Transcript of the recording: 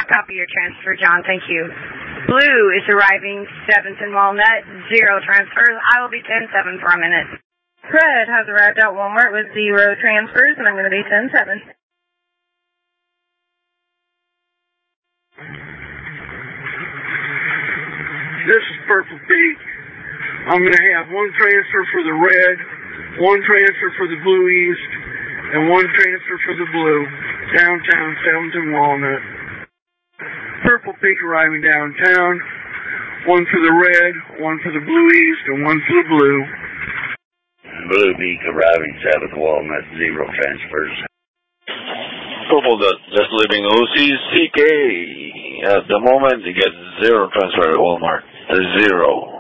Copy your transfer, John. Thank you. Blue is arriving 7th and Walnut. 0 transfers. I will be 10-7 for a minute. Red has arrived at Walmart with 0 transfers, and I'm going to be 10-7. This is Purple Peak. I'm going to have 1 transfer for the red, 1 transfer for the blue east, and 1 transfer for the blue. Downtown, 7th and Walnut. Purple Peak arriving downtown. 1 for the red, 1 for the blue east, and 1 for the blue. Blue Peak arriving 7th Walnut, 0 transfers. Purple Dot just leaving OCCK. At the moment, he gets 0 transfer at Walmart. 0.